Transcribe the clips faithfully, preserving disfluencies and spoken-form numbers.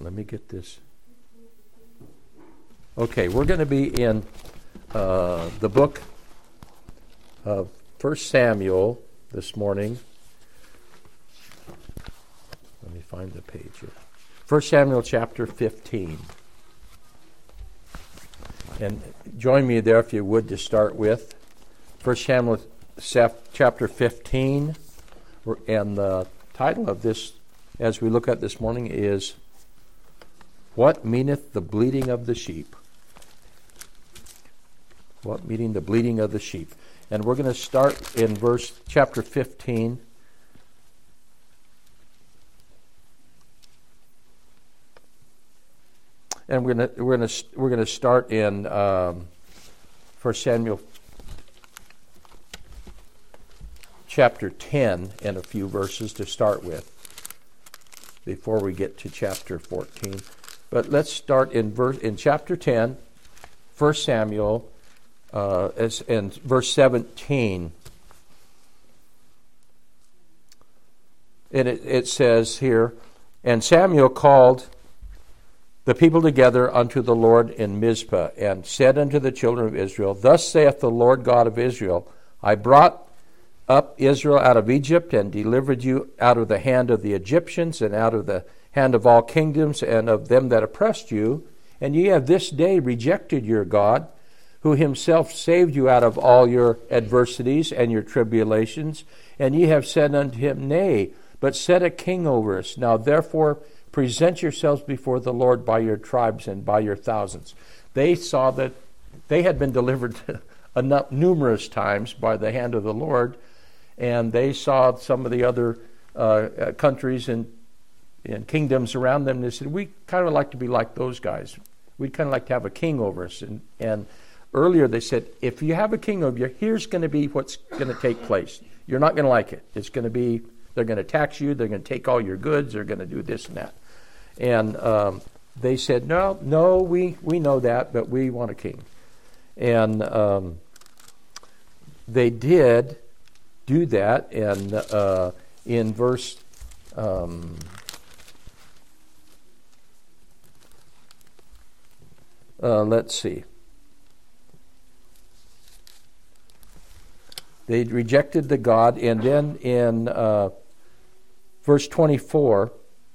let me get this. Okay, we're going to be in uh, the book of First Samuel this morning. Let me find the page here. First Samuel chapter fifteen. And join me there if you would to start with. First Samuel chapter fifteen. And the title of this, as we look at this morning, is What Meaneth the Bleating of the Sheep? What meaning the bleating of the sheep? And we're going to start in verse chapter fifteen. And we're going to we're going to we're going to start in um, First Samuel chapter ten in a few verses to start with before we get to chapter fourteen. But let's start in verse in chapter ten, First Samuel, uh, as in verse seventeen. And it, it says here, and Samuel called the people together unto the Lord in Mizpah, and said unto the children of Israel, Thus saith the Lord God of Israel, I brought up Israel out of Egypt, and delivered you out of the hand of the Egyptians, and out of the hand of all kingdoms, and of them that oppressed you. And ye have this day rejected your God, who himself saved you out of all your adversities and your tribulations. And ye have said unto him, Nay, but set a king over us. Now therefore present yourselves before the Lord by your tribes and by your thousands. They saw that they had been delivered enough, numerous times by the hand of the Lord, and they saw some of the other uh, countries and, and kingdoms around them, and they said, we kind of like to be like those guys. We'd kind of like to have a king over us. And, and earlier they said, if you have a king over you, here's going to be what's going to take place. You're not going to like it. It's going to be, they're going to tax you, they're going to take all your goods, they're going to do this and that. And um, they said, no, no, we, we know that, but we want a king. And um, they did do that, and uh, in verse um, uh, let's see. They rejected the God, and then in uh, verse twenty-four,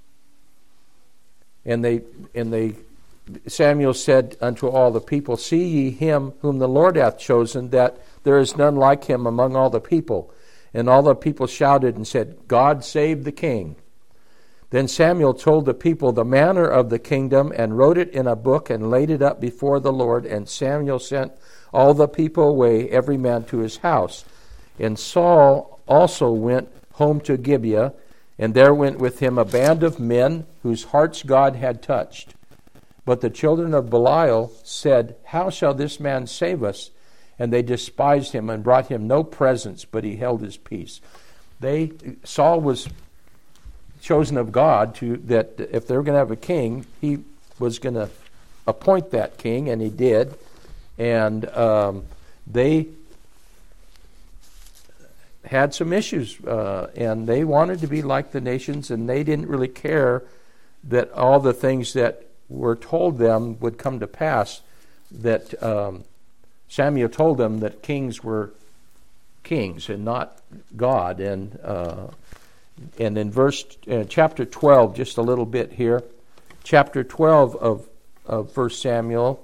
and they and they Samuel said unto all the people, See ye him whom the Lord hath chosen, that there is none like him among all the people. And all the people shouted and said, God save the king. Then Samuel told the people the manner of the kingdom, and wrote it in a book, and laid it up before the Lord. And Samuel sent all the people away, every man to his house. And Saul also went home to Gibeah, and there went with him a band of men whose hearts God had touched. But the children of Belial said, How shall this man save us? And they despised him and brought him no presents, but he held his peace. They Saul was chosen of God to that if they were going to have a king, he was going to appoint that king, and he did. And um, they had some issues, uh, and they wanted to be like the nations, and they didn't really care that all the things that were told them would come to pass. That um, Samuel told them that kings were kings and not God. And uh, and in verse uh, chapter twelve, just a little bit here, chapter twelve of of First Samuel,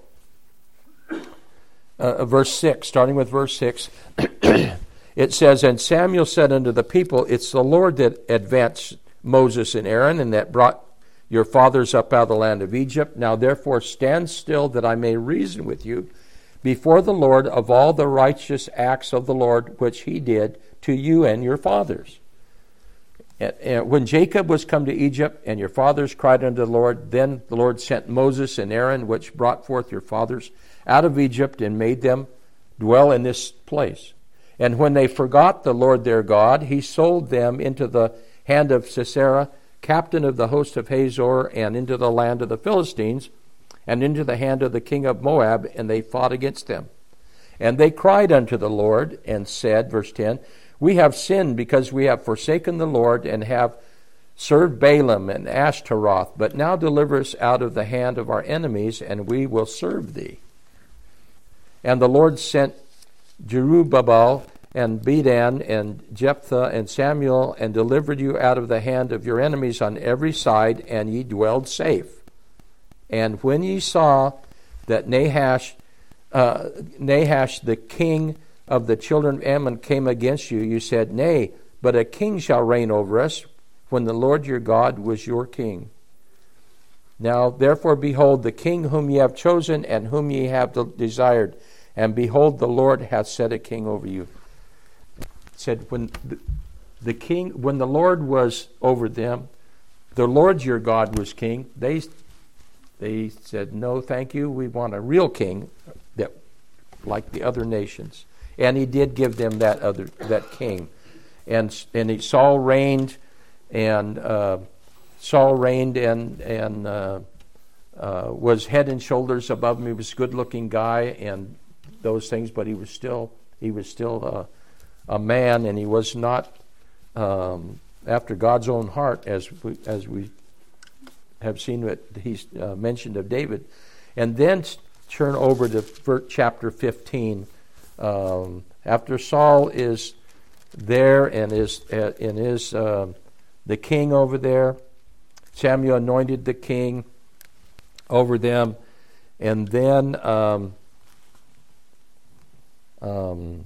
uh, verse six, starting with verse six. It says, And Samuel said unto the people, It's the Lord that advanced Moses and Aaron, and that brought your fathers up out of the land of Egypt. Now therefore stand still, that I may reason with you before the Lord of all the righteous acts of the Lord, which he did to you and your fathers. And, and when Jacob was come to Egypt, and your fathers cried unto the Lord, then the Lord sent Moses and Aaron, which brought forth your fathers out of Egypt, and made them dwell in this place. And when they forgot the Lord their God, he sold them into the hand of Sisera, captain of the host of Hazor, and into the land of the Philistines, and into the hand of the king of Moab, and they fought against them. And they cried unto the Lord, and said, verse ten, We have sinned, because we have forsaken the Lord, and have served Balaam and Ashtaroth, but now deliver us out of the hand of our enemies, and we will serve thee. And the Lord sent Jerubbaal and Bedan and Jephthah and Samuel, and delivered you out of the hand of your enemies on every side, and ye dwelled safe. And when ye saw that Nahash, uh, Nahash the king of the children of Ammon came against you, you said, Nay, but a king shall reign over us, when the Lord your God was your king. Now therefore behold, the king whom ye have chosen, and whom ye have desired, and behold, the Lord hath set a king over you. It said, when the, the king, when the Lord was over them, the Lord your God was king, they they said, no, thank you, we want a real king that like the other nations. And he did give them that other that king. And and he, Saul reigned, and uh, Saul reigned and and uh, uh, was head and shoulders above him. He was a good-looking guy and those things, but he was still he was still a, a man, and he was not um, after God's own heart, as we, as we have seen what he's uh, mentioned of David. And then turn over to chapter fifteen. Um, after Saul is there and is uh, and is uh, the king over there, Samuel anointed the king over them, and then um, um,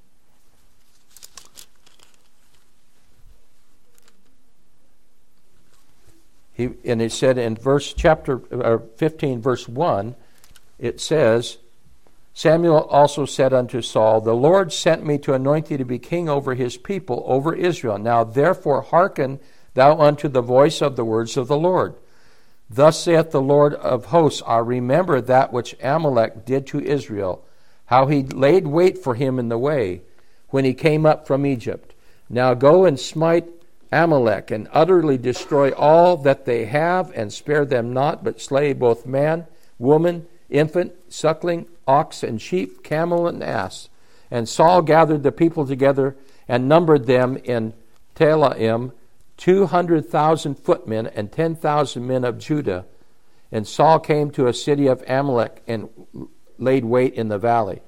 he and it said in verse chapter uh, fifteen, verse one, it says, Samuel also said unto Saul, The Lord sent me to anoint thee to be king over his people, over Israel. Now therefore hearken thou unto the voice of the words of the Lord. Thus saith the Lord of hosts, I remember that which Amalek did to Israel, how he laid wait for him in the way, when he came up from Egypt. Now go and smite Amalek, and utterly destroy all that they have, and spare them not, but slay both man, woman, infant, suckling, ox and sheep, camel and ass. And Saul gathered the people together and numbered them in Telaim, two hundred thousand footmen and ten thousand men of Judah. And Saul came to a city of Amalek and laid wait in the valley.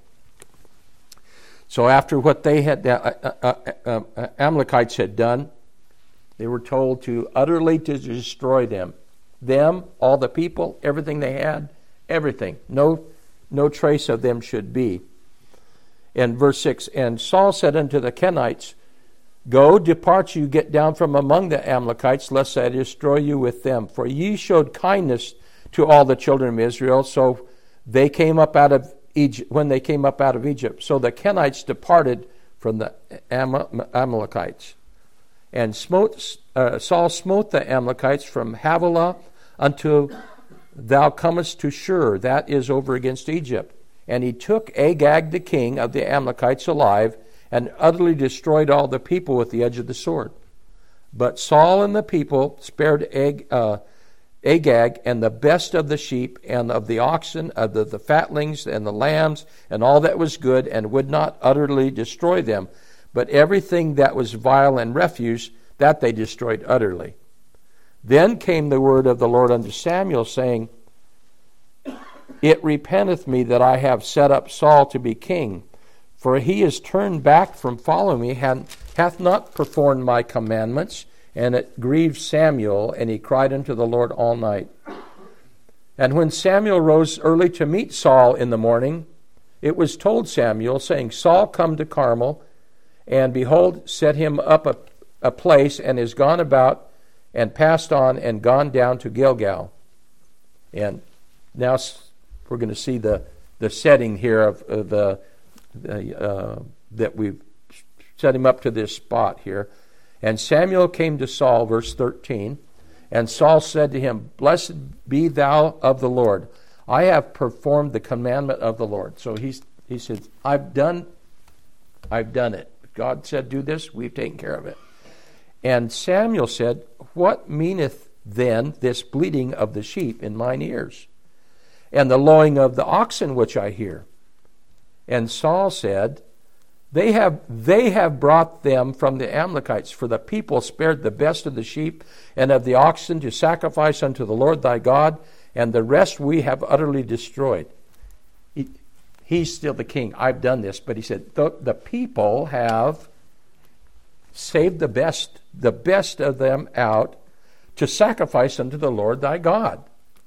So after what they had, uh, uh, uh, uh, Amalekites had done, they were told to utterly to destroy them. Them, all the people, everything they had, everything. No No trace of them should be. And verse six, And Saul said unto the Kenites, Go, depart you, get down from among the Amalekites, lest I destroy you with them. For ye showed kindness to all the children of Israel, so they came up out of Egypt, when they came up out of Egypt. So the Kenites departed from the Am- Amalekites. And smote, uh, Saul smote the Amalekites from Havilah unto thou comest to Shur, that is over against Egypt. And he took Agag the king of the Amalekites alive, and utterly destroyed all the people with the edge of the sword. But Saul and the people spared Ag, uh, Agag and the best of the sheep and of the oxen, of the, the fatlings and the lambs, and all that was good, and would not utterly destroy them. But everything that was vile and refuse, that they destroyed utterly. Then came the word of the Lord unto Samuel, saying, It repenteth me that I have set up Saul to be king, for he is turned back from following me, and hath not performed my commandments. And it grieved Samuel, and he cried unto the Lord all night. And when Samuel rose early to meet Saul in the morning, it was told Samuel, saying, Saul come to Carmel, and behold, set him up a, a place, and is gone about, and passed on and gone down to Gilgal. And now we're going to see the, the setting here of, of the, the uh, that we've set him up to this spot here. And Samuel came to Saul, verse thirteen, and Saul said to him, Blessed be thou of the Lord. I have performed the commandment of the Lord. So he's, he said, I've done, I've done it. God said, do this, we've taken care of it. And Samuel said, What meaneth then this bleating of the sheep in mine ears, and the lowing of the oxen which I hear? And Saul said, They have they have brought them from the Amalekites, for the people spared the best of the sheep and of the oxen to sacrifice unto the Lord thy God, and the rest we have utterly destroyed. He, he's still the king. I've done this, but he said the, the people have saved the best, the best of them out to sacrifice unto the Lord thy God.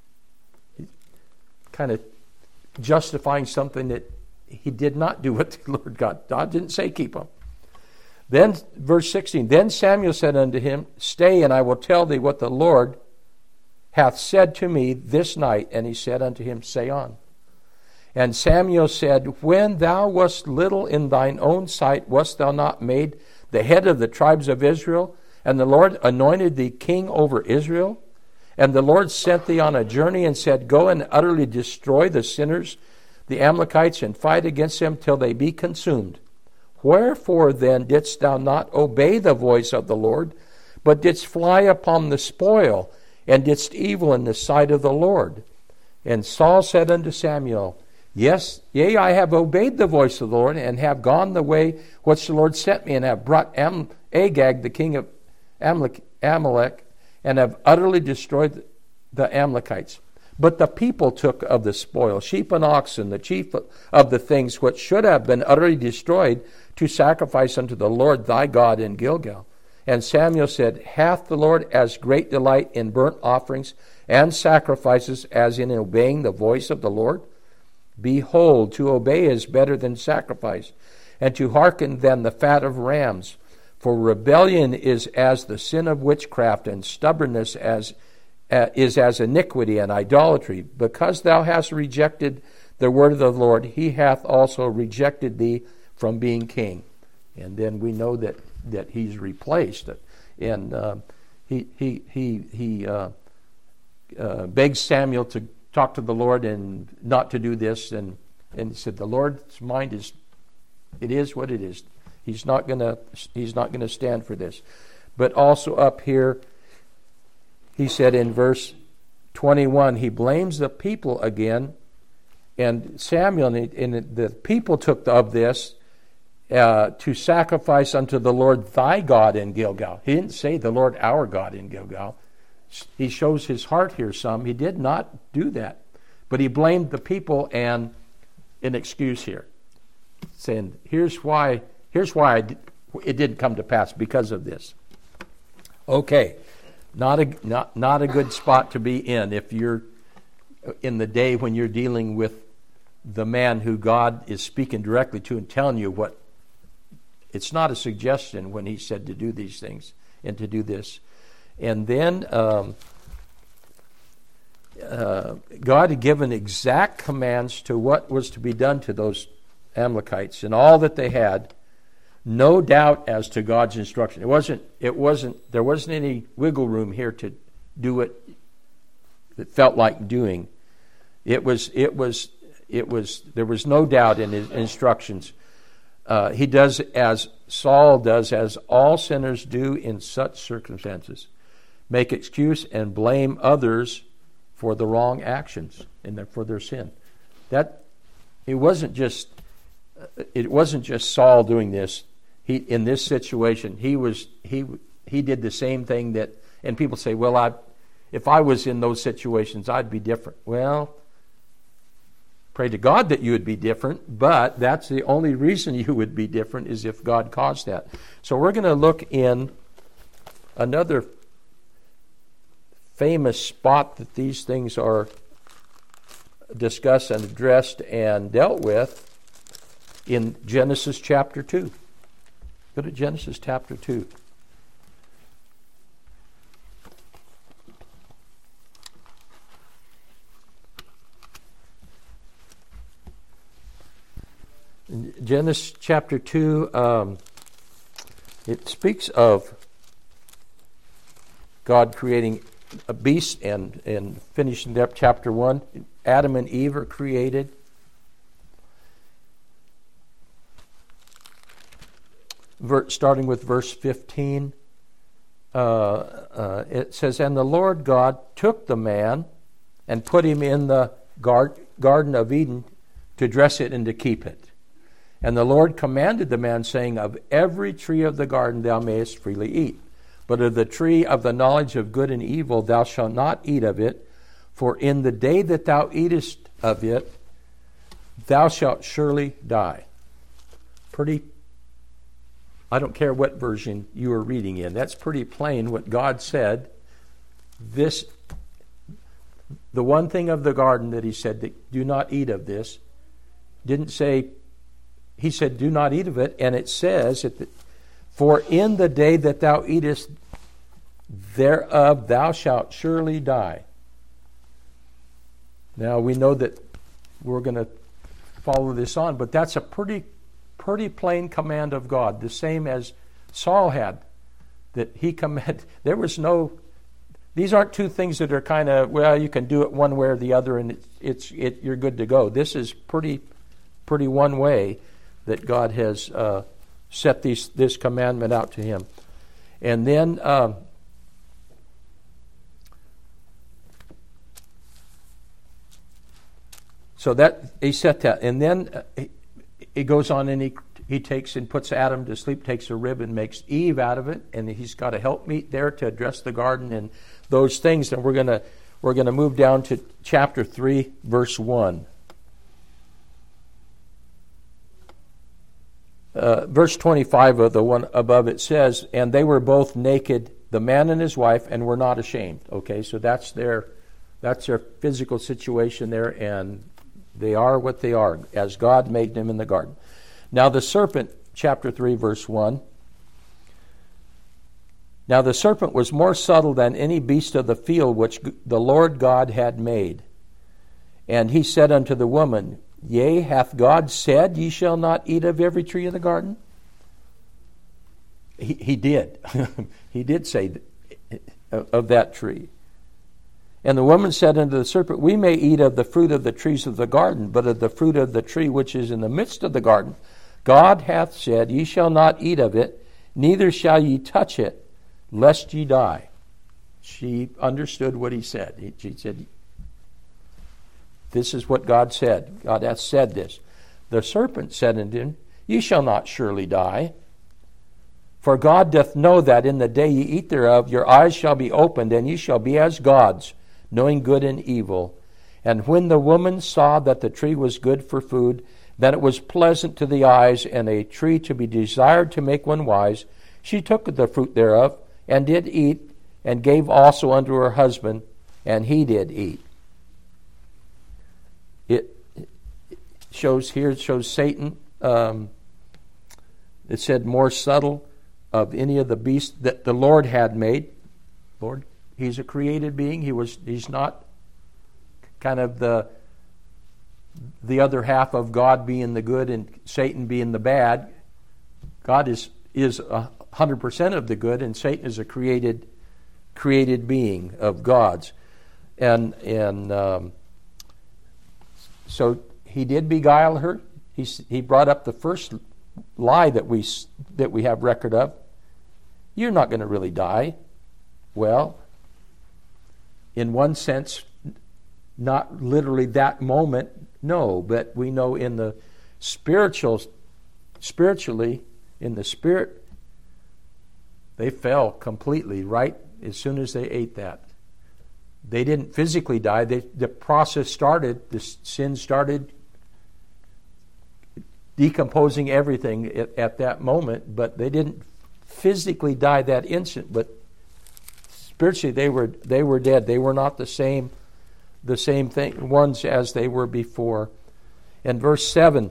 Kind of justifying something that he did not do what the Lord God. God didn't say keep them. Then, verse sixteen, then Samuel said unto him, stay, and I will tell thee what the Lord hath said to me this night. And he said unto him, say on. And Samuel said, when thou wast little in thine own sight, wast thou not made the head of the tribes of Israel? And the Lord anointed thee king over Israel? And the Lord sent thee on a journey and said, go and utterly destroy the sinners, the Amalekites, and fight against them till they be consumed. Wherefore then didst thou not obey the voice of the Lord, but didst fly upon the spoil, and didst evil in the sight of the Lord? And Saul said unto Samuel, yes, yea, I have obeyed the voice of the Lord, and have gone the way which the Lord sent me, and have brought Am- Agag, the king of Amalek, Amalek, and have utterly destroyed the Amalekites. But the people took of the spoil, sheep and oxen, the chief of the things which should have been utterly destroyed, to sacrifice unto the Lord thy God in Gilgal. And Samuel said, hath the Lord as great delight in burnt offerings and sacrifices as in obeying the voice of the Lord? Behold, to obey is better than sacrifice, and to hearken than the fat of rams. For rebellion is as the sin of witchcraft, and stubbornness as uh, is as iniquity and idolatry. Because thou hast rejected the word of the Lord, he hath also rejected thee from being king. And then we know that, that he's replaced. And uh, he he he he uh, uh, begs Samuel to talk to the Lord and not to do this. And and he said, the Lord's mind is, it is what it is. He's not gonna he's not gonna stand for this. But also up here, he said in verse twenty-one, he blames the people again, and Samuel and the people took of this uh, to sacrifice unto the Lord thy God in Gilgal. He didn't say the Lord our God in Gilgal. He shows his heart here some. He did not do that, but he blamed the people and an excuse here, saying, "Here's why." Here's why it didn't come to pass, because of this. Okay, not a not not a good spot to be in if you're in the day when you're dealing with the man who God is speaking directly to and telling you what. It's not a suggestion when he said to do these things and to do this. And then um, uh, God had given exact commands to what was to be done to those Amalekites and all that they had. No doubt as to God's instruction. It wasn't. It wasn't. There wasn't any wiggle room here to do it that felt like doing. It was. It was. It was. There was no doubt in his instructions. Uh, he does as Saul does, as all sinners do in such circumstances, make excuse and blame others for the wrong actions and for their sin. That it wasn't just. It wasn't just Saul doing this. He, in this situation, he was he he did the same thing that, and people say, well, I, if I was in those situations, I'd be different. Well, pray to God that you would be different, but that's the only reason you would be different is if God caused that. So we're going to look in another famous spot that these things are discussed and addressed and dealt with in Genesis chapter two. Go to Genesis chapter two. In Genesis chapter two, um, it speaks of God creating a beast and, and finishing up chapter one. Adam and Eve are created. Starting with verse fifteen, uh, uh, it says, and the Lord God took the man and put him in the gar- Garden of Eden to dress it and to keep it. And the Lord commanded the man, saying, Of every tree of the garden thou mayest freely eat, but of the tree of the knowledge of good and evil thou shalt not eat of it, for in the day that thou eatest of it, thou shalt surely die. Pretty, I don't care what version you are reading in. That's pretty plain what God said. This, the one thing of the garden that he said, that do not eat of this, didn't say, he said, do not eat of it, and it says, that, for in the day that thou eatest thereof, thou shalt surely die. Now, we know that we're going to follow this on, but that's a pretty, pretty plain command of God, the same as Saul had, that he commanded. There was no, these aren't two things that are kind of, well, you can do it one way or the other, and it's, it's it, you're good to go. This is pretty, pretty one way that God has uh, set these, this commandment out to him. And then um, so that he set that, and then uh, he, he goes on and he he takes and puts Adam to sleep, takes a rib and makes Eve out of it, and he's got a helpmeet there to address the garden and those things. And we're gonna we're gonna move down to chapter three, verse one. Uh, verse twenty-five of the one above, it says, and they were both naked, the man and his wife, and were not ashamed. Okay, so that's their that's their physical situation there, and they are what they are, as God made them in the garden. Now the serpent, chapter three, verse one. Now the serpent was more subtle than any beast of the field which the Lord God had made. And he said unto the woman, Yea, hath God said, Ye shall not eat of every tree of the garden? He, he did. He did say of that tree. And the woman said unto the serpent, We may eat of the fruit of the trees of the garden, but of the fruit of the tree which is in the midst of the garden, God hath said, Ye shall not eat of it, neither shall ye touch it, lest ye die. She understood what he said. She said, This is what God said. God hath said this. The serpent said unto him, Ye shall not surely die. For God doth know that in the day ye eat thereof, your eyes shall be opened, and ye shall be as gods, knowing good and evil. And when the woman saw that the tree was good for food, that it was pleasant to the eyes, and a tree to be desired to make one wise, she took the fruit thereof, and did eat, and gave also unto her husband, and he did eat. It shows here, it shows Satan, um, it said more subtle of any of the beasts that the Lord had made. Lord, he's a created being. He was, he's not kind of the the other half of God being the good and Satan being the bad. God is is a hundred percent of the good, and Satan is a created created being of God's. And and um, so he did beguile her. He he brought up the first lie that we that we have record of. You're not going to really die. Well, in one sense, not literally that moment, no, but we know in the spiritual, spiritually, in the spirit, they fell completely right as soon as they ate that. They didn't physically die. They, the process started, the sin started decomposing everything at, at that moment, but they didn't physically die that instant, but spiritually they were they were dead. They were not the same the same thing ones as they were before. In verse seven,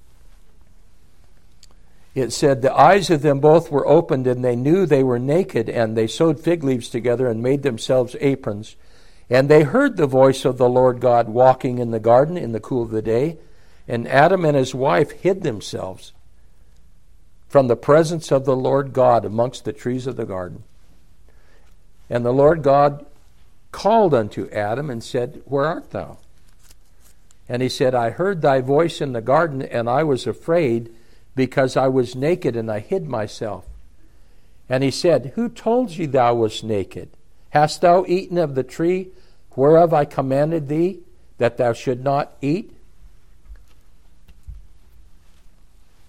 it said, the eyes of them both were opened, and they knew they were naked, and they sewed fig leaves together and made themselves aprons. And they heard the voice of the Lord God walking in the garden in the cool of the day. And Adam and his wife hid themselves from the presence of the Lord God amongst the trees of the garden. And the Lord God called unto Adam and said, Where art thou? And he said, I heard thy voice in the garden, and I was afraid, because I was naked, and I hid myself. And he said, Who told thee thou wast naked? Hast thou eaten of the tree whereof I commanded thee, that thou should not eat?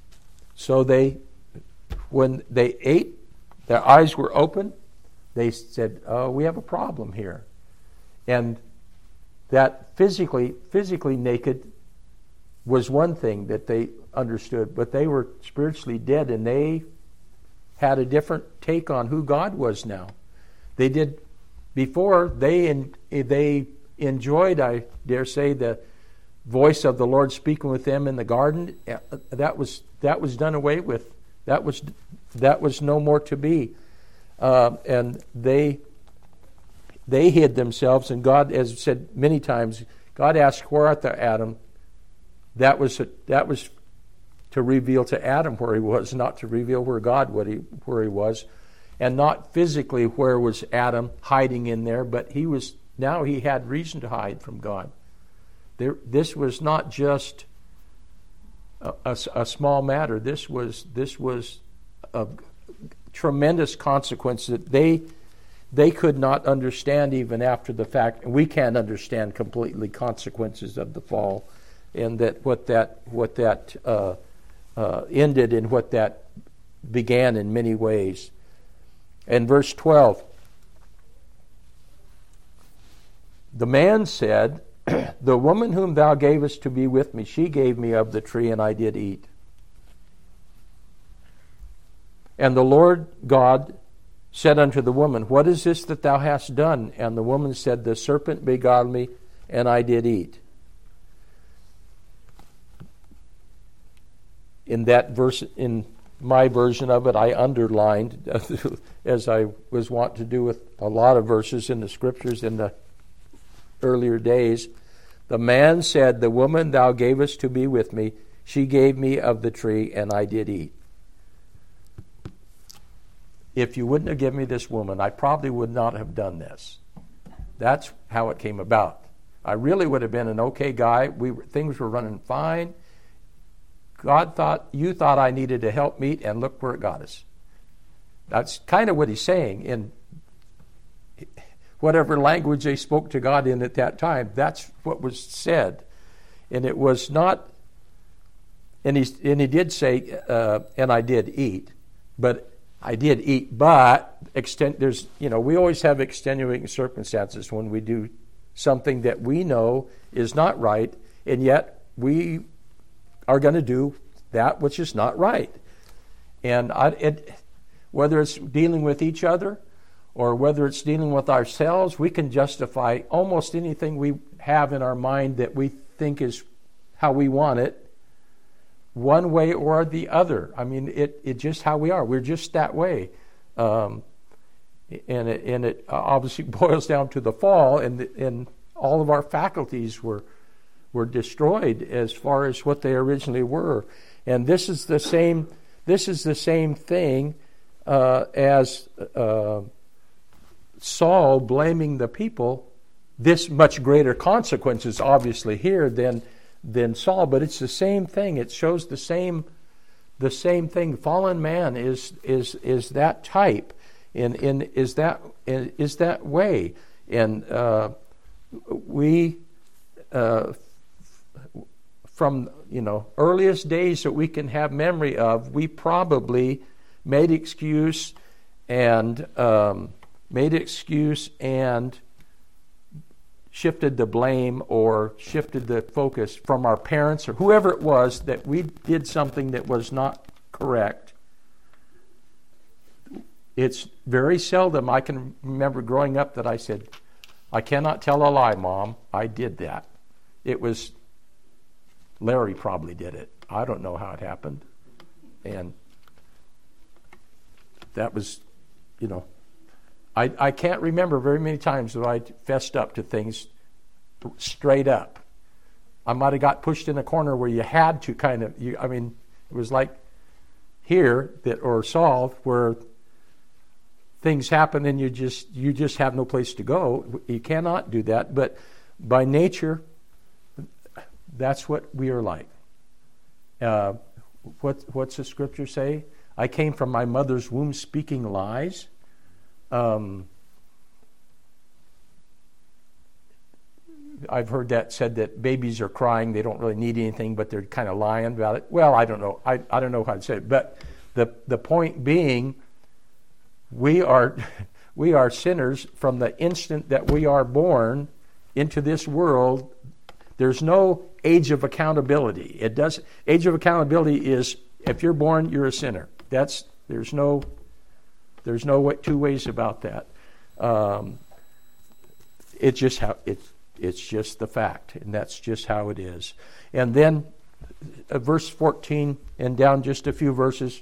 So they, when they ate, their eyes were open. They said, "Oh, we have a problem here," and that physically, physically naked was one thing that they understood, but they were spiritually dead, and they had a different take on who God was now. They did before. They in, they enjoyed, I dare say, the voice of the Lord speaking with them in the garden. That was that was done away with. That was that was no more to be. Uh, and they they hid themselves, and God, as said many times, God asked, "Where art thou, Adam?" That was a, that was to reveal to Adam where he was, not to reveal where God what he where he was, and not physically where was Adam hiding in there, but he was now he had reason to hide from God. There, this was not just a, a, a small matter. This was this was a tremendous consequence that they they could not understand even after the fact. And we can't understand completely consequences of the fall, and that what that what that uh, uh, ended and what that began in many ways. And verse twelve, the man said, "The woman whom thou gavest to be with me, she gave me of the tree, and I did eat. And the Lord God said unto the woman, What is this that thou hast done? And the woman said, The serpent beguiled me, and I did eat." In that verse, in my version of it, I underlined, as I was wont to do with a lot of verses in the Scriptures in the earlier days, the man said, "The woman thou gavest to be with me, she gave me of the tree, and I did eat." If you wouldn't have given me this woman, I probably would not have done this. That's how it came about. I really would have been an okay guy. We were, things were running fine. God thought, you thought I needed a helpmeet, and look where it got us. That's kind of what he's saying in whatever language they spoke to God in at that time. That's what was said. And it was not, and he, and he did say, uh, and I did eat, but I did eat, but extent, there's, you know, we always have extenuating circumstances when we do something that we know is not right, and yet we are going to do that which is not right. And I, it, whether it's dealing with each other or whether it's dealing with ourselves, we can justify almost anything we have in our mind that we think is how we want it, one way or the other. I mean, it it just how we are. We're just that way. Um, and it, and it obviously boils down to the fall, and and all of our faculties were were destroyed as far as what they originally were. And this is the same. This is the same thing uh, as uh, Saul blaming the people. This much greater consequences, obviously, here than than Saul, but it's the same thing. It shows the same the same thing. Fallen man is is is that type, and in is that is that way, and uh, we. Uh, From you know earliest days that we can have memory of, we probably made excuse and um, made excuse and shifted the blame or shifted the focus from our parents or whoever it was that we did something that was not correct. It's very seldom I can remember growing up that I said, "I cannot tell a lie, Mom. I did that." It was Larry probably did it. I don't know how it happened. And that was, you know, I I can't remember very many times that I fessed up to things straight up. I might have got pushed in a corner where you had to kind of, you, I mean, it was like here that or Saul where things happen and you just you just have no place to go. You cannot do that. But by nature, that's what we are like. Uh, what what's the scripture say? I came from my mother's womb speaking lies. Um, I've heard that said that babies are crying, they don't really need anything, but they're kind of lying about it. Well, I don't know. I, I don't know how to say it. But the the point being, we are we are sinners from the instant that we are born into this world. There's no age of accountability. It does age of accountability is if you're born, you're a sinner. That's there's no there's no way, two ways about that. Um, it's just how it's it's just the fact, and that's just how it is. And then uh, verse fourteen and down just a few verses,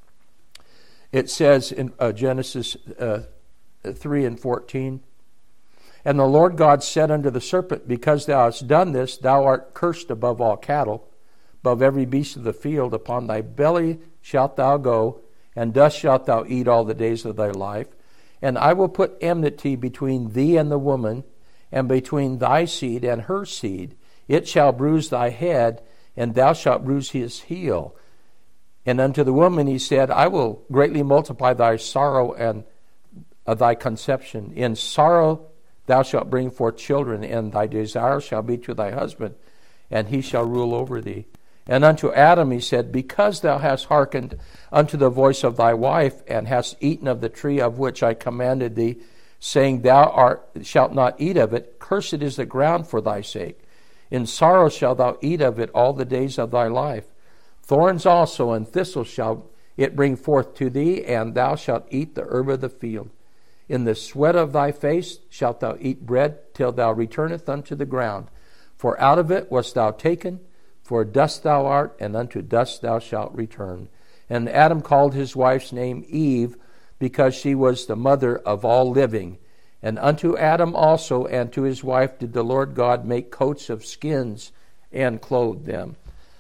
it says in uh, Genesis uh, three and fourteen, and the Lord God said unto the serpent, because thou hast done this, thou art cursed above all cattle, above every beast of the field. Upon thy belly shalt thou go, and dust shalt thou eat all the days of thy life. And I will put enmity between thee and the woman, and between thy seed and her seed. It shall bruise thy head, and thou shalt bruise his heel. And unto the woman he said, I will greatly multiply thy sorrow and uh, thy conception. In sorrow thou shalt bring forth children, and thy desire shall be to thy husband, and he shall rule over thee. And unto Adam he said, because thou hast hearkened unto the voice of thy wife, and hast eaten of the tree of which I commanded thee, saying, thou art, shalt not eat of it, cursed is the ground for thy sake. In sorrow shalt thou eat of it all the days of thy life. Thorns also and thistles shall it bring forth to thee, and thou shalt eat the herb of the field. In the sweat of thy face shalt thou eat bread, till thou returneth unto the ground. For out of it wast thou taken, for dust thou art, and unto dust thou shalt return. And Adam called his wife's name Eve, because she was the mother of all living. And unto Adam also and to his wife did the Lord God make coats of skins and clothe them.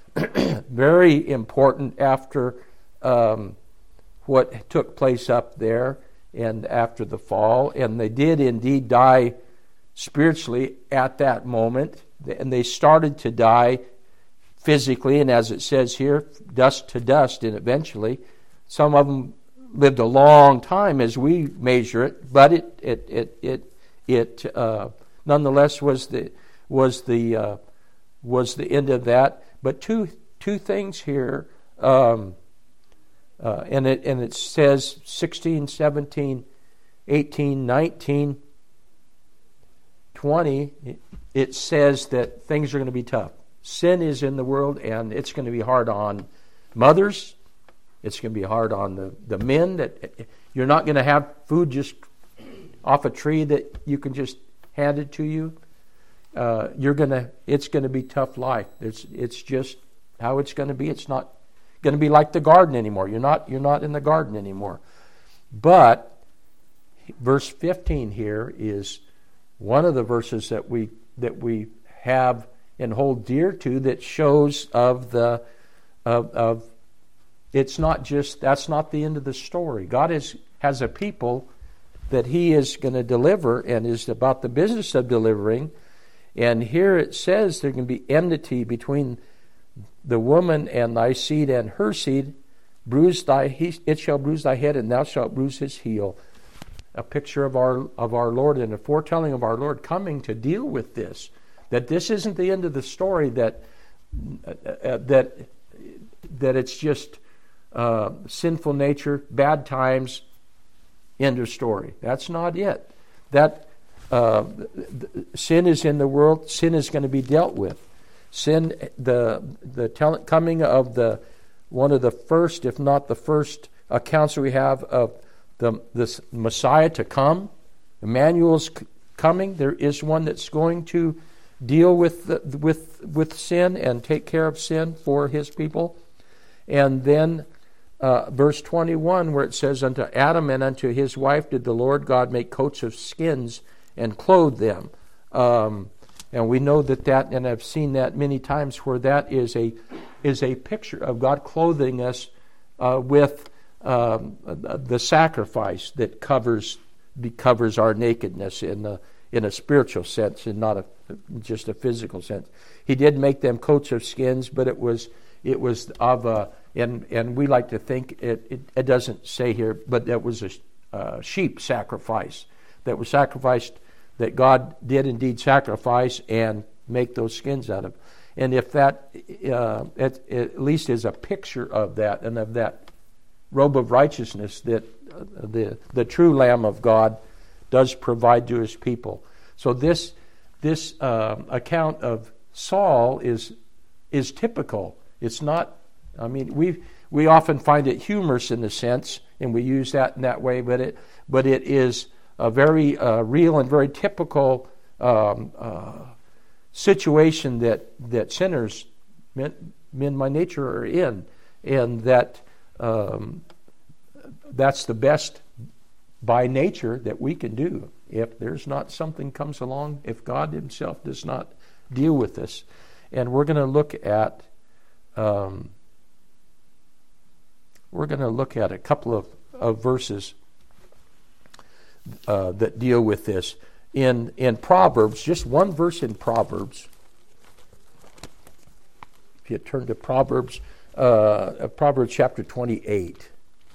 Very important after um, what took place up there and after the fall. And they did indeed die spiritually at that moment. And they started to die physically, and as it says here, dust to dust, and eventually some of them lived a long time as we measure it, but it it it it it uh, nonetheless was the was the uh, was the end of that. But two two things here, um, uh, and it and it says sixteen, seventeen, eighteen, nineteen, twenty. It, it says that things are going to be tough. Sin is in the world, and it's going to be hard on mothers. It's going to be hard on the, the men. That you're not going to have food just off a tree that you can just hand it to you. Uh, you're going to. It's going to be tough life. It's it's just how it's going to be. It's not going to be like the garden anymore. You're not you're not in the garden anymore. But verse fifteen here is one of the verses that we that we have and hold dear to, that shows of the of, of it's not just that's not the end of the story. God is has a people that He is going to deliver and is about the business of delivering. And here it says there can be enmity between the woman and thy seed and her seed. Bruise thy he, it shall bruise thy head, and thou shalt bruise his heel. A picture of our of our Lord and a foretelling of our Lord coming to deal with this. That this isn't the end of the story. That uh, that that it's just uh, sinful nature, bad times, end of story. That's not it. That uh, sin is in the world. Sin is going to be dealt with. Sin, the the tell, coming of the one of the first, if not the first, accounts that we have of the this Messiah to come. Emmanuel's coming. There is one that's going to deal with the, with with sin and take care of sin for His people. And then uh, verse twenty-one, where it says, unto Adam and unto his wife did the Lord God make coats of skins and clothe them. Um, and we know that that, and I've seen that many times, where that is a is a picture of God clothing us uh, with um, the sacrifice that covers covers our nakedness in the in a spiritual sense and not a just a physical sense. He did make them coats of skins, but it was it was of a and and we like to think it it, it doesn't say here, but that was a uh, sheep sacrifice that was sacrificed that God did indeed sacrifice and make those skins out of. And if that uh, at, at least is a picture of that and of that robe of righteousness that uh, the the true Lamb of God does provide to his people. So this this uh, account of Saul is is typical. It's not. I mean, we we often find it humorous in a sense, and we use that in that way. But it but it is a very uh, real and very typical um, uh, situation that that sinners, men, men by nature, are in, and that um, that's the best by nature that we can do. If there's not something comes along, if God himself does not deal with this. And we're going to look at um, we're going to look at a couple of, of verses uh, that deal with this. In in Proverbs, just one verse in Proverbs. If you turn to Proverbs, uh, Proverbs chapter twenty-eight.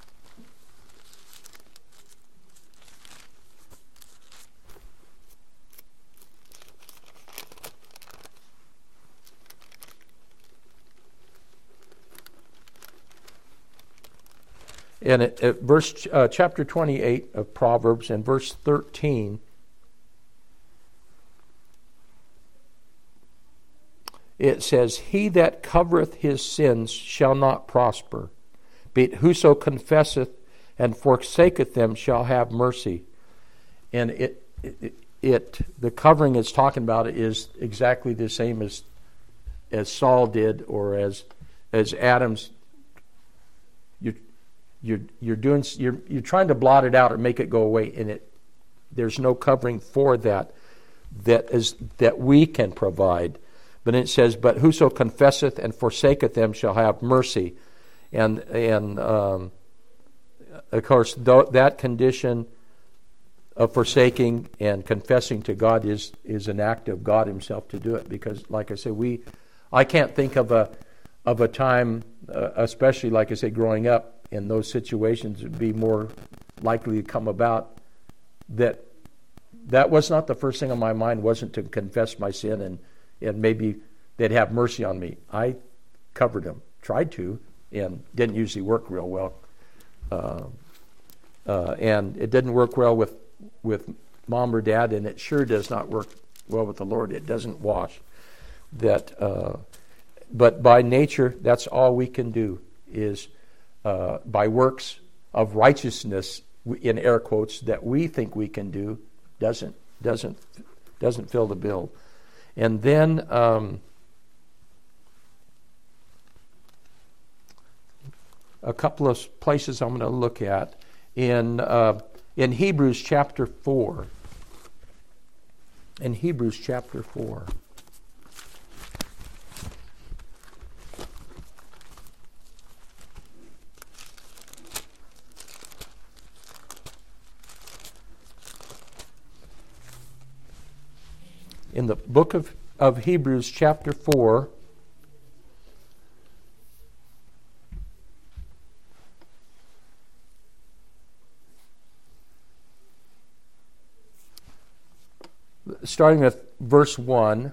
And at, at verse uh, chapter twenty-eight of Proverbs and verse thirteen, it says, "He that covereth his sins shall not prosper, but whoso confesseth and forsaketh them shall have mercy." And it, it, it the covering it's talking about is exactly the same as as Saul did, or as as Adam's. You you're you're doing you're you're trying to blot it out or make it go away, and it there's no covering for that that is that we can provide. But it says, "But whoso confesseth and forsaketh them shall have mercy," and and um, of course th- that condition of forsaking and confessing to God is is an act of God Himself to do it. Because, like I said, we I can't think of a of a time, uh, especially like I say, growing up in those situations, would be more likely to come about that that was not the first thing on my mind. Wasn't to confess my sin and. And maybe they'd have mercy on me. I covered them, tried to, and didn't usually work real well. Uh, uh, and it didn't work well with with mom or dad, and it sure does not work well with the Lord. It doesn't wash. That, uh, but by nature, that's all we can do is uh, by works of righteousness, in air quotes, that we think we can do, doesn't doesn't doesn't fill the bill. And then um, a couple of places I'm going to look at in uh, in Hebrews chapter four. In Hebrews chapter four. In the book of, of Hebrews, chapter four, starting with verse one,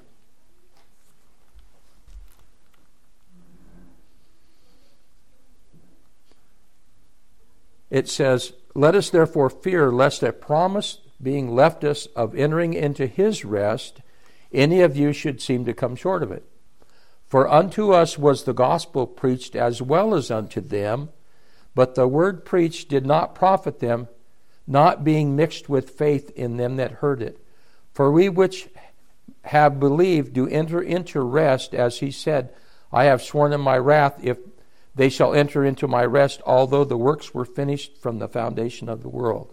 it says, "Let us therefore fear lest a promise being left us of entering into his rest, any of you should seem to come short of it. For unto us was the gospel preached as well as unto them, but the word preached did not profit them, not being mixed with faith in them that heard it. For we which have believed do enter into rest, as he said, I have sworn in my wrath, if they shall enter into my rest, although the works were finished from the foundation of the world."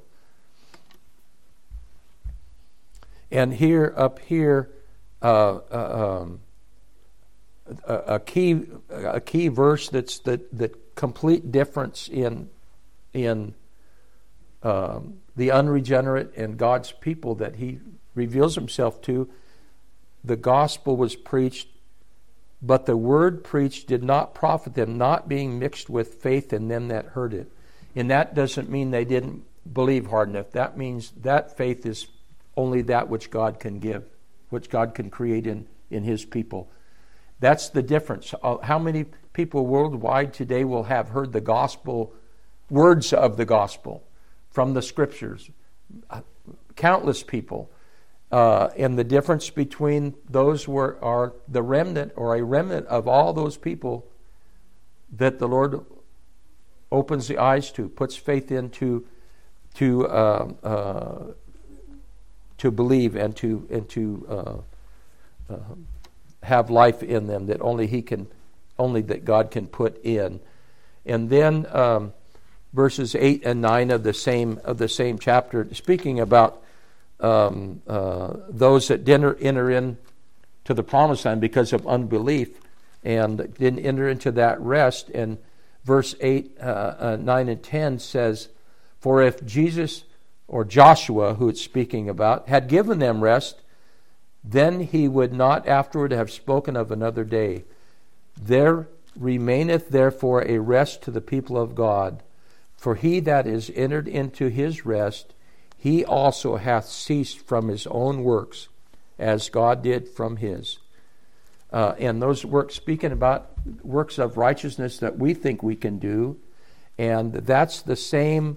And here, up here, Uh, uh, um, a, a key a key verse that's the the complete difference in in um, the unregenerate and God's people that He reveals Himself to. The gospel was preached, but the word preached did not profit them, not being mixed with faith in them that heard it. And that doesn't mean they didn't believe hard enough. That means that faith is only that which God can give, which God can create in, in His people. That's the difference. How many people worldwide today will have heard the gospel, words of the gospel from the Scriptures? Countless people. Uh, and the difference between those who are, are the remnant or a remnant of all those people that the Lord opens the eyes to, puts faith into, to uh, uh, to believe and to and to uh, uh, have life in them that only He can, only that God can put in. And then um, verses eight and nine of the same of the same chapter, speaking about um, uh, those that didn't enter in to the promised land because of unbelief and didn't enter into that rest. And verse eight, uh, uh, nine, and ten says, "For if Jesus," or Joshua, who it's speaking about, "had given them rest, then he would not afterward have spoken of another day. There remaineth therefore a rest to the people of God. For he that is entered into his rest, he also hath ceased from his own works, as God did from his." Uh, and those works, speaking about works of righteousness that we think we can do, and that's the same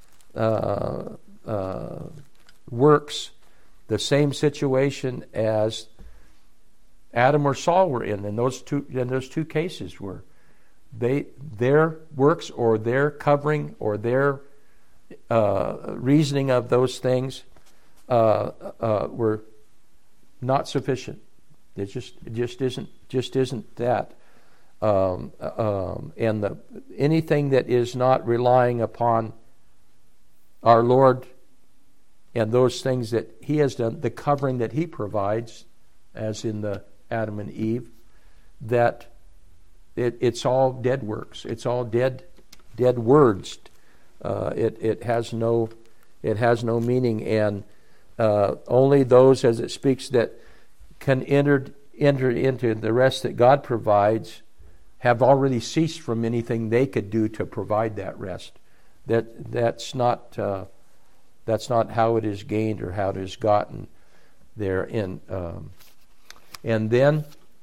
uh, uh, works, the same situation as Adam or Saul were in. And those two, in those two cases were they their works or their covering or their uh, reasoning of those things uh, uh, were not sufficient. It just it just isn't just isn't that. Um, um, and the anything that is not relying upon our Lord and those things that He has done, the covering that He provides, as in the Adam and Eve, that it, it's all dead works. It's all dead, dead words. Uh, it it has no it has no meaning, and uh, only those, as it speaks, that can enter enter into the rest that God provides have already ceased from anything they could do to provide that rest. That that's not uh, that's not how it is gained or how it is gotten there. In um, and then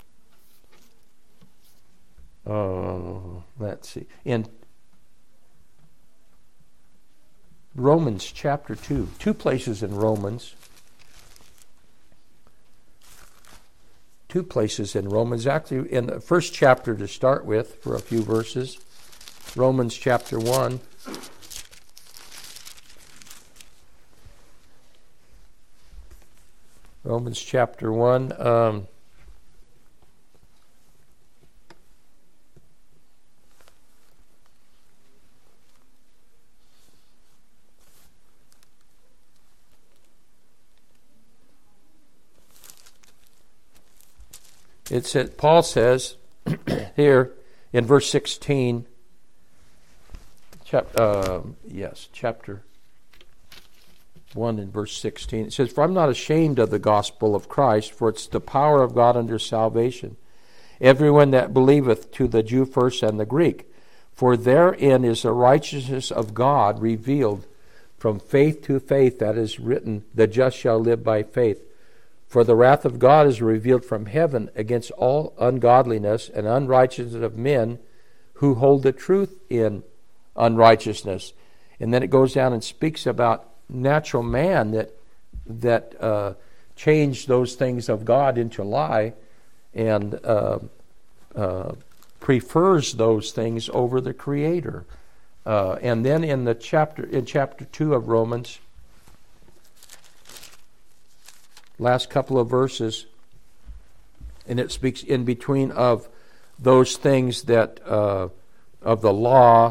uh, let's see in Romans chapter two, two places in Romans. Two places in Romans, actually in the first chapter to start with for a few verses. Romans chapter one. Romans chapter one. Um, It said, Paul says here in verse sixteen, chap, uh, yes, chapter one and verse sixteen. It says, "For I'm not ashamed of the gospel of Christ, for it's the power of God unto salvation. Everyone that believeth, to the Jew first and the Greek. For therein is the righteousness of God revealed from faith to faith, that is written, the just shall live by faith. For the wrath of God is revealed from heaven against all ungodliness and unrighteousness of men who hold the truth in unrighteousness." And then it goes down and speaks about natural man that that uh, changed those things of God into lie and uh, uh, prefers those things over the Creator. Uh, and then in the chapter in chapter two of Romans, last couple of verses, and it speaks in between of those things that uh, of the law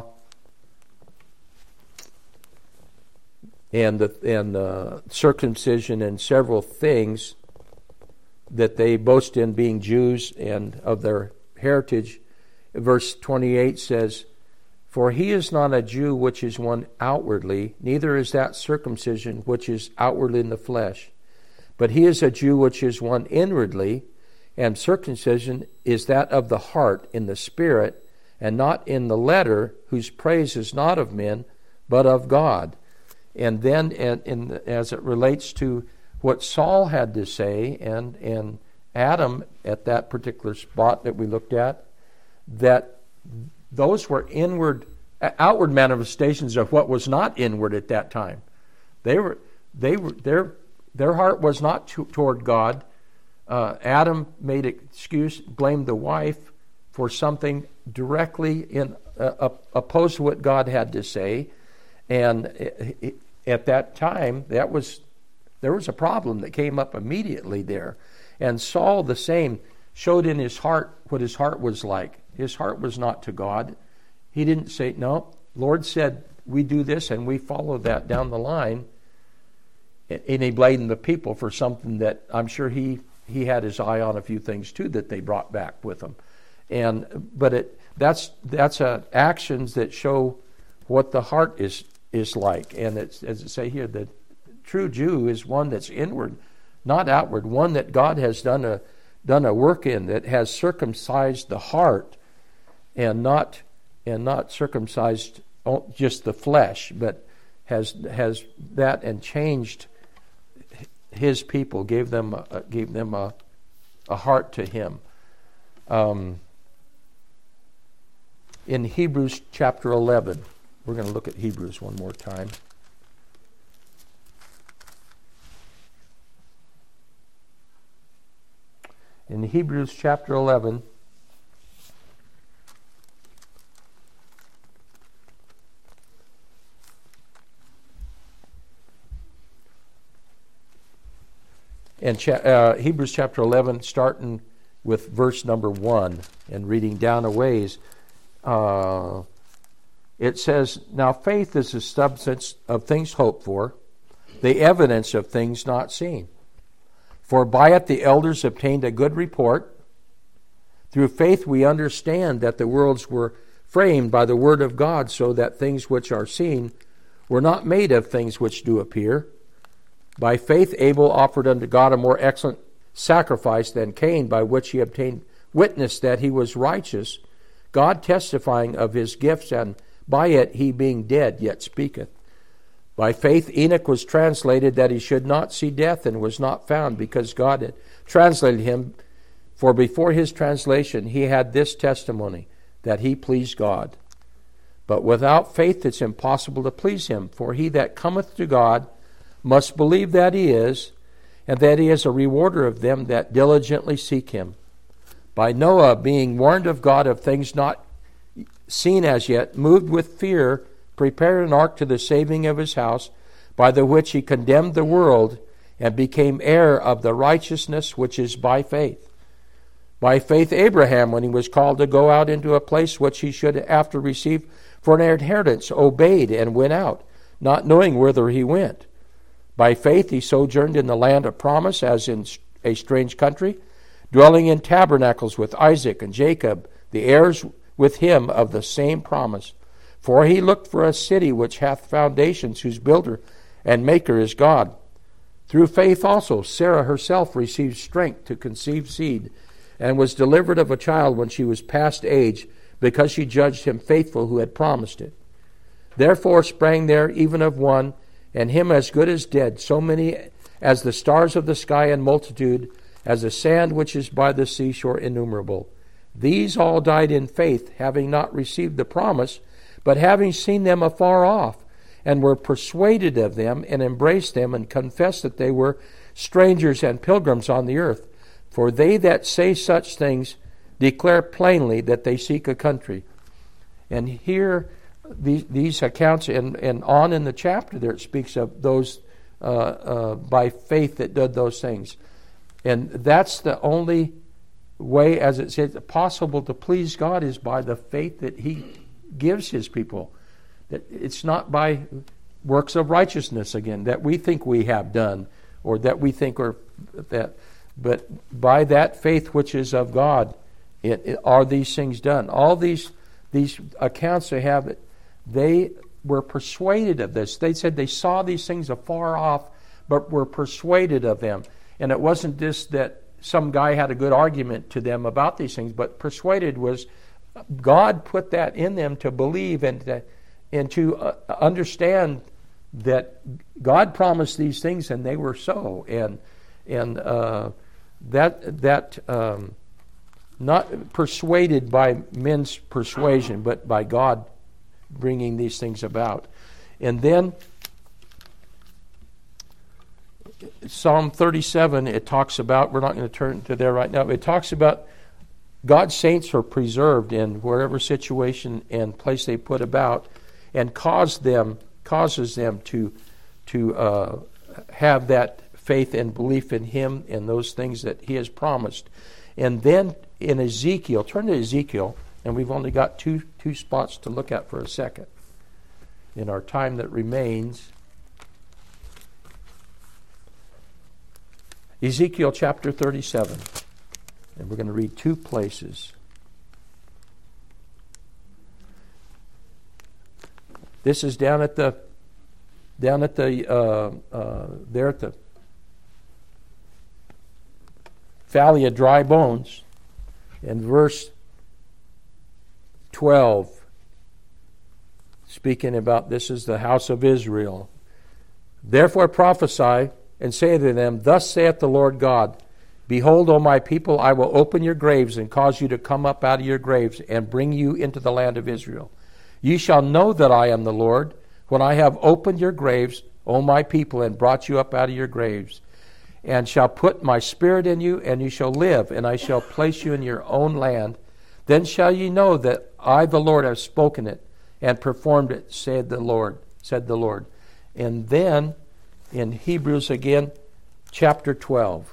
and the and the circumcision and several things that they boast in being Jews and of their heritage. Verse twenty-eight says, "For he is not a Jew which is one outwardly, neither is that circumcision which is outwardly in the flesh. But he is a Jew which is one inwardly, and circumcision is that of the heart in the spirit, and not in the letter, whose praise is not of men, but of God." And then in, in the, as it relates to what Saul had to say, and, and Adam at that particular spot that we looked at, that those were inward, outward manifestations of what was not inward at that time. They were, they were, their, their heart was not to, toward God. Uh, Adam made an excuse, blamed the wife for something directly in uh, opposed to what God had to say, and it, it, at that time, that was there was a problem that came up immediately there, and Saul the same showed in his heart what his heart was like. His heart was not to God. He didn't say, no, Lord said we do this and we follow that down the line. And he blamed the people for something that I'm sure he, he had his eye on a few things too that they brought back with him. And but it that's that's uh, actions that show what the heart is is like. And it's, as it say here, the true Jew is one that's inward, not outward, one that God has done a done a work in, that has circumcised the heart and not and not circumcised just the flesh, but has has that and changed his people, gave them a, gave them a, a heart to him. Um, in Hebrews chapter eleven, we're going to look at Hebrews one more time. In Hebrews chapter eleven, and cha- uh, Hebrews chapter eleven, starting with verse number one and reading down a ways, uh, it says, "Now faith is the substance of things hoped for, the evidence of things not seen. For by it the elders obtained a good report. Through faith we understand that the worlds were framed by the word of God, so that things which are seen were not made of things which do appear. By faith Abel offered unto God a more excellent sacrifice than Cain, by which he obtained witness that he was righteous, God testifying of his gifts, and by it he being dead yet speaketh. By faith Enoch was translated that he should not see death, and was not found, because God had translated him. For before his translation he had this testimony, that he pleased God. But without faith it's impossible to please him. For he that cometh to God must believe that he is, and that he is a rewarder of them that diligently seek him. By Noah, being warned of God of things not seen as yet, moved with fear, prepared an ark to the saving of his house, by the which he condemned the world, and became heir of the righteousness which is by faith. By faith Abraham, when he was called to go out into a place which he should after receive for an inheritance, obeyed and went out, not knowing whither he went. By faith he sojourned in the land of promise, as in a strange country, dwelling in tabernacles with Isaac and Jacob, the heirs with him of the same promise. For he looked for a city which hath foundations, whose builder and maker is God. Through faith also Sarah herself received strength to conceive seed, and was delivered of a child when she was past age, because she judged him faithful who had promised it. Therefore sprang there even of one, and him as good as dead, so many as the stars of the sky in multitude, as the sand which is by the seashore innumerable. These all died in faith, having not received the promise, but having seen them afar off, and were persuaded of them, and embraced them, and confessed that they were strangers and pilgrims on the earth. For they that say such things declare plainly that they seek a country." And here, these, these accounts, and, and on in the chapter there, it speaks of those uh, uh, by faith that did those things. And that's the only way, as it says, possible to please God is by the faith that he gives his people. That it's not by works of righteousness, again, that we think we have done, or that we think are that, but by that faith which is of God, it, it, are these things done. All these these accounts they have, they were persuaded of this. They said they saw these things afar off, but were persuaded of them. And it wasn't just that some guy had a good argument to them about these things, but persuaded was God put that in them to believe and to, and to uh, understand that God promised these things, and they were so. And and uh, that that um, not persuaded by men's persuasion, but by God bringing these things about. And then Psalm thirty-seven, it talks about, we're not going to turn to there right now, it talks about God's saints are preserved in wherever situation and place they put about, and cause them causes them to to uh, have that faith and belief in Him and those things that He has promised. And then in Ezekiel, turn to Ezekiel, and we've only got two two spots to look at for a second in our time that remains. Ezekiel chapter thirty-seven, and we're going to read two places. This is down at the down at the uh, uh, there at the Valley of Dry Bones, in verse twelve, speaking about this is the house of Israel. Therefore prophesy and say to them, Thus saith the Lord God, Behold, O my people, I will open your graves and cause you to come up out of your graves and bring you into the land of Israel. Ye shall know that I am the Lord, when I have opened your graves, O my people, and brought you up out of your graves, and shall put my spirit in you, and you shall live, and I shall place you in your own land. Then shall ye know that I, the Lord, have spoken it and performed it, said the Lord, said the Lord. And then in Hebrews again, chapter twelve.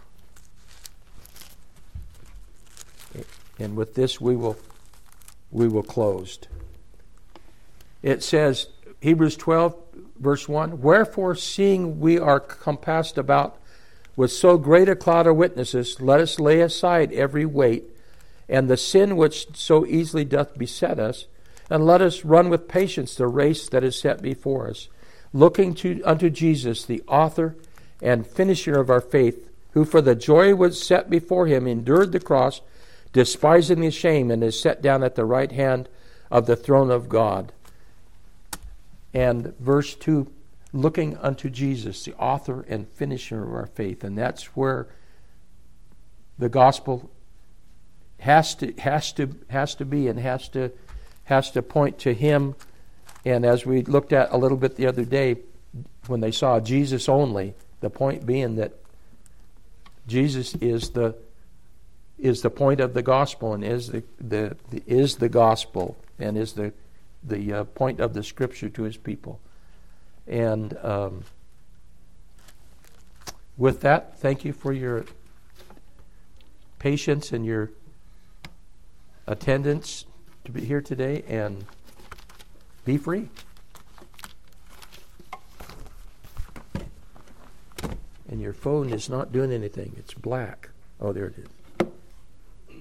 And with this we will we will close. It says, Hebrews twelve, verse one, Wherefore, seeing we are compassed about with so great a cloud of witnesses, let us lay aside every weight, and the sin which so easily doth beset us, and let us run with patience the race that is set before us, looking to unto Jesus, the author and finisher of our faith, who for the joy was set before him endured the cross, despising the shame, and is set down at the right hand of the throne of God. And verse two, looking unto Jesus, the author and finisher of our faith. And that's where the gospel has to has to has to be and has to has to point to Him. And as we looked at a little bit the other day, when they saw Jesus only, the point being that Jesus is the is the point of the gospel, and is the, the, the is the gospel, and is the the uh, point of the Scripture to His people. And um, with that, thank you for your patience and your attendance to be here today, and be free. And your phone is not doing anything. It's black. Oh, there it is.